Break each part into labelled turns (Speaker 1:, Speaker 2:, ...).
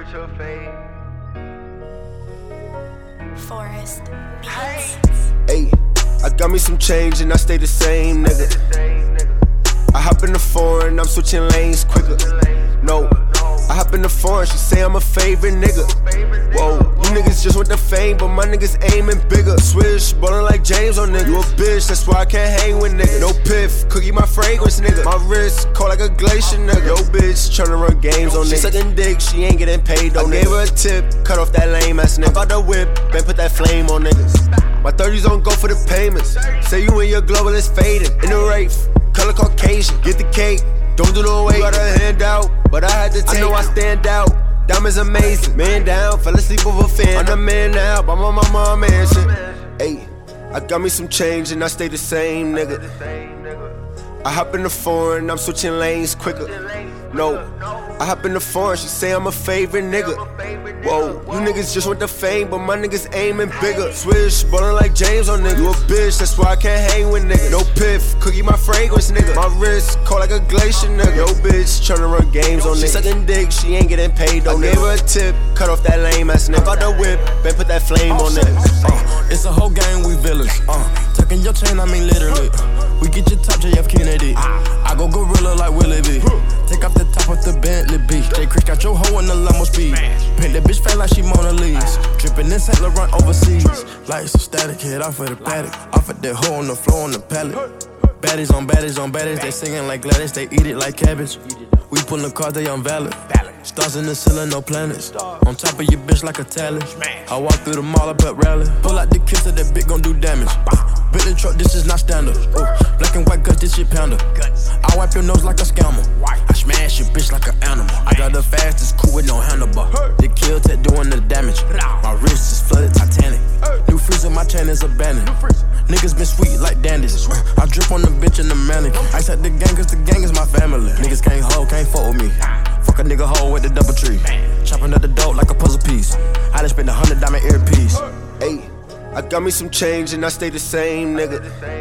Speaker 1: Forest Beats.
Speaker 2: Ayy, I got me some change and I stay the same, nigga. I hop in the foreign, I'm switching lanes quicker. No, I hop in the foreign, she say I'm a favorite nigga. Whoa, you niggas just want the fame, but my niggas aiming bigger. Swish, ballin' like James on nigga. You a bitch, that's why I can't hang with nigga. No piff, cookie my fragrance nigga. My wrist cold like a glacier nigga. Yo bitch, tryna run games on nigga. She suckin' dick, she ain't getting paid though. I gave her a tip, cut off that lame ass nigga. About the whip, then put that flame on niggas. My 30s don't go for the payments. Say you and your global is fading. In the Wraith, color Caucasian. Get the cake, don't do no way. Got a handout, but I had to take. I know I stand out. Diamonds amazing. Man down, fell asleep with a fan. I'm the man now, but I'm on my mom mansion. Ayy, I got me some change and I stay the same, nigga. I hop in the foreign, I'm switching lanes quicker. No, I hop in the foreign, she say I'm a favorite nigga. Whoa, you niggas just want the fame, but my niggas aiming bigger. Swish, ballin' like James on nigga. You a bitch, that's why I can't hang with nigga. No piff, cookie my fragrance nigga. My wrist cold like a glacier nigga. Yo bitch, tryna run games on nigga. She suckin' dick, she ain't getting paid though. I gave her a tip, cut off that lame ass nigga. About the whip, then put that flame on nigga.
Speaker 3: It's a whole gang, we villains. Tucking your chain, I mean literally. We get your top, JF Kennedy. I go gorilla like Willie B. Take off the top of the Bentley B. J. Chris got your hoe in the Lambo speed. Paint that bitch fat like she Mona Lisa. Drippin' in St. Laurent overseas. Like some static, head off of the paddock. Off of that hoe on the floor on the pallet. Baddies on baddies on baddies. They singing like Gladys, they eat it like cabbage. We pullin' cars, they unvalid. Stars in the ceiling, no planets. On top of your bitch like a talent. I walk through the mall, I put rally. Pull out the kiss of that bitch gon' do damage. Billy truck, this is not standard. Black and white guts, this shit pounder. I wipe your nose like a scammer. I smash your bitch like an animal. I got the fastest, cool with no handlebar. The kill tech doing the damage. My wrist is flooded Titanic. New freezer, my chain is abandoned. Niggas been sweet like dandies. I drip on the bitch in the mannequin. Ice at the gang, cause the gang is my family. Niggas can't hold, can't fuck with me. Fuck a nigga hole with the double tree. Chopping up the dope like a puzzle piece. I done spent $100 diamond earpiece.
Speaker 2: Ayy, I got me some change and I stay the same, nigga.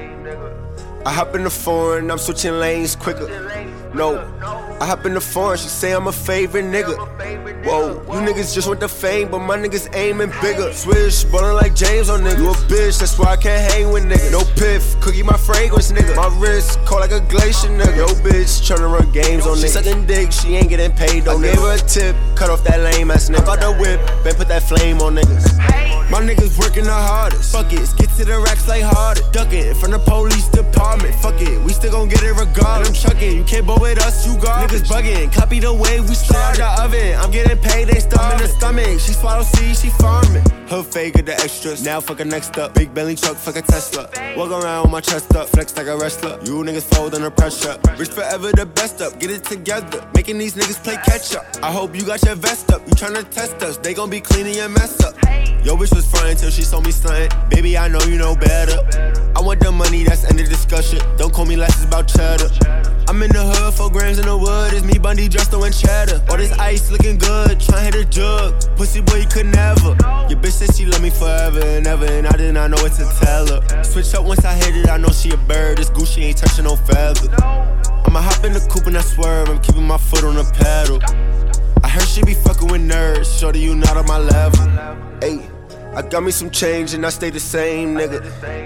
Speaker 2: I hop in the foreign, I'm switching lanes quicker. No, I hop in the foreign, she say I'm a favorite nigga. Whoa, you niggas just want the fame, but my niggas aiming bigger. Swish, ballin' like James on nigga. You a bitch, that's why I can't hang with nigga. No piff, cookie my fragrance nigga. My wrist cold like a glacier nigga. Yo bitch, tryna run games on nigga. She suckin' dick, she ain't getting paid though. I gave her a tip, cut off that lame ass nigga. About the whip, then put that flame on niggas. My niggas working the hardest. Fuck it, get to the racks like hardest. Duckin' from the police department. Fuck it, we still gon' get it regardless. I'm chuckin', you can't bow with us, you garbage. Niggas buggin', copy the way we started. The oven, I'm getting paid, they starve in the stomach. She swallow seeds, she farming. Her fake get the extras. Now fuckin' next up. Big belly truck, fuck a Tesla. Walk around with my chest up, flex like a wrestler. You niggas fold under pressure. Rich forever, the best up. Get it together, making these niggas play catch up. I hope you got your vest up. You tryna test us, they gon' be cleaning your mess up. Yo bitch was frontin' till she saw me stuntin'. Baby, I know you know better. I want the money, that's end of discussion. Don't call me less, it's about cheddar. I'm in the hood, 4 grams in the wood. It's me, Bundy, Justo, and Cheddar. All this ice looking good, tryna hit a jug. Pussy boy, you could never. Your bitch said she love me forever and ever, and I did not know what to tell her. Switch up once I hit it, I know she a bird. This goose, she ain't touching no feather. I'ma hop in the coupe and I swerve. I'm keeping my foot on the pedal. I heard she be fucking with nerds. Shorty, you not on my level. Ayy, I got me some change and I stay the same, nigga.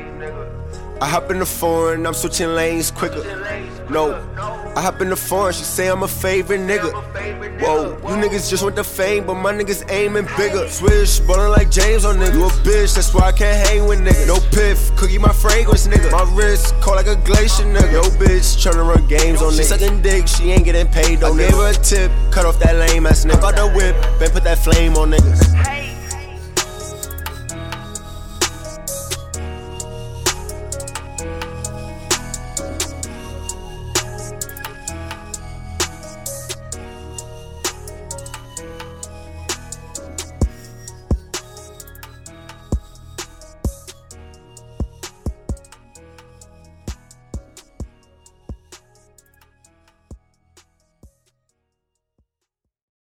Speaker 2: I hop in the foreign, I'm switching lanes quicker. No, I hop in the foreign, she say I'm a favorite nigga. Whoa, you niggas just want the fame, but my niggas aiming bigger. Swish, ballin' like James on nigga. You a bitch, that's why I can't hang with nigga. No piff, cookie my fragrance nigga. My wrist cold like a glacier nigga. Yo bitch, tryna run games on nigga. She suckin' dick, she ain't getting paid though. I gave her a tip, cut off that lame ass nigga. About the whip, then put that flame on niggas.